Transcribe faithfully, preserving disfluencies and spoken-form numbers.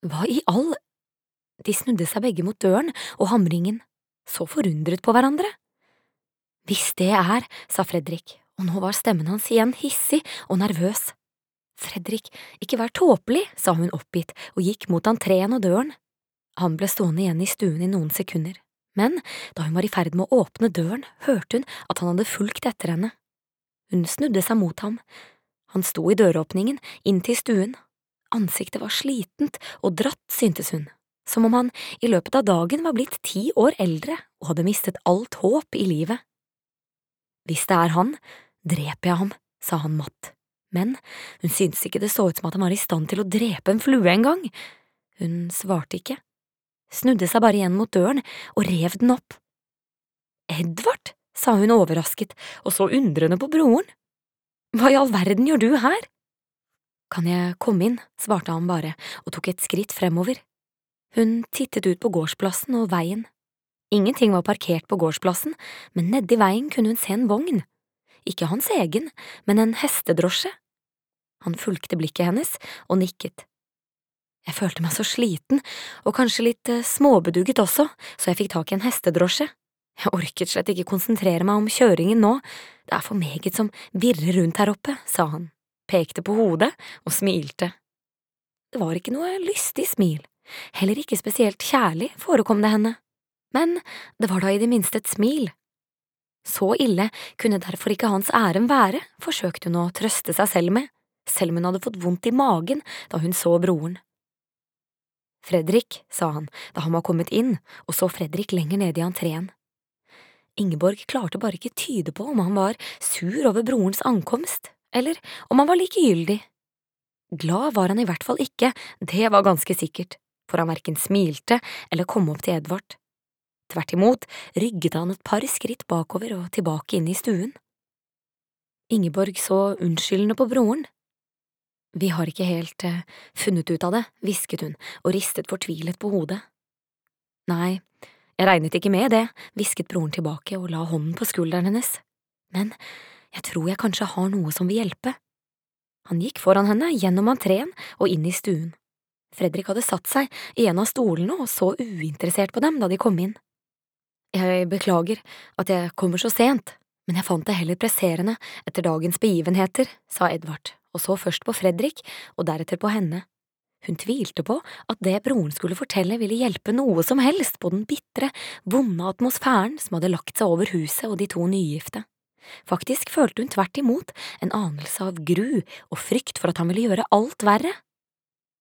Hva i all… De snudde seg begge mot døren og hamringen, så forundret på hverandre. Hvis det er, sa Fredrik, og nå var stemmen hans igjen hissig og nervøs. Fredrik, ikke vær tåpelig, sa hun oppgitt og gikk mot entreen og døren. Han ble stående igjen i stuen i noen sekunder, men da hun var i ferd med å åpne døren, hørte hun at han hadde fulgt etter henne. Hun snudde seg mot ham. Han sto i døråpningen inn til stuen. Ansiktet var slitent og dratt, syntes hun, som om han i løpet av dagen var blitt ti år eldre og hadde mistet alt håp i livet. Hvis det er han, dreper jeg ham, sa han matt, men hun syntes ikke det så ut som at han var i stand til å drepe en flue engang. Hun svarte ikke, snudde seg bare igjen mot døren og rev den opp. Edvard, sa hun overrasket og så undrende på broren. Hva i all verden gjør du her? Kan jeg komme inn, svarte han bare og tok et skritt fremover. Hun tittet ut på gårdsplassen og veien. Ingenting var parkert på gårdsplassen, men nedi veien kunne hun se en vogn. Ikke hans egen, men en hestedrosje. Han fulgte blikket hennes og nikket. Jeg følte meg så sliten, og kanskje litt eh, småbedugget også, så jeg fikk tak i en hestedrosje. Jeg orket slett ikke konsentrere meg om kjøringen nå, det er for meget som virrer rundt her oppe, sa han, pekte på hodet og smilte. Det var ikke noe lystig smil, heller ikke spesielt kjærlig forekom det henne, men det var da i det minste et smil. Så ille kunne derfor ikke hans ærend være, forsøkte hun å trøste seg selv med, selv om hun hadde fått vondt i magen da hun så broren. Fredrik, sa han da han var kommet inn, og så Fredrik lenger nede i entreen. Ingeborg klarte bare ikke tyde på om han var sur over brorens ankomst, eller om han var likegyldig. Glad var han i hvert fall ikke, det var ganske sikkert, for han hverken smilte eller kom opp til Edvard. Tvert imot rygget han et par skritt bakover og tilbake inn i stuen. Ingeborg så unnskyldende på broren. Vi har ikke helt eh, funnet ut av det, hvisket hun og ristet fortvilet på hodet. Nei, jeg regnet ikke med det, hvisket broren tilbake og la hånden på skulderen hennes. Men jeg tror jeg kanskje har noe som vil hjelpe. Han gikk foran henne gjennom entreen og inn i stuen. Fredrik hadde satt seg i en av stolene og så uinteressert på dem da de kom inn. Jeg beklager at jeg kommer så sent, men jeg fant det heller presserende etter dagens begivenheter, sa Edvard, og så først på Fredrik og deretter på henne. Hun tvilte på at det broren skulle fortelle ville hjelpe noe som helst på den bitre, vonde atmosfæren som hadde lagt seg over huset og de to nygifte. Faktisk følte hun tvert imot en anelse av gru og frykt for at han ville gjøre alt verre.